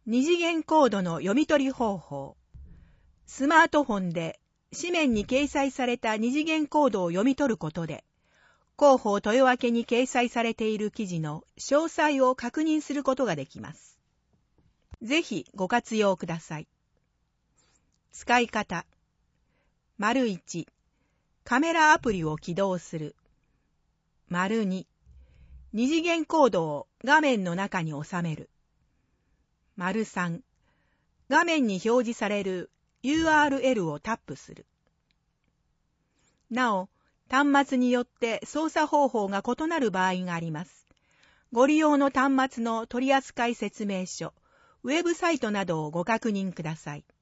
二次元コードの読み取り方法。スマートフォンで紙面に掲載された二次元コードを読み取ることで、広報豊分に掲載されている記事の詳細を確認することができます。ぜひご活用ください。使い方。①カメラアプリを起動する。②二次元コードを画面の中に収める。③画面に表示される URL をタップする。なお、端末によって操作方法が異なる場合があります。ご利用の端末の取扱説明書、ウェブサイトなどをご確認ください。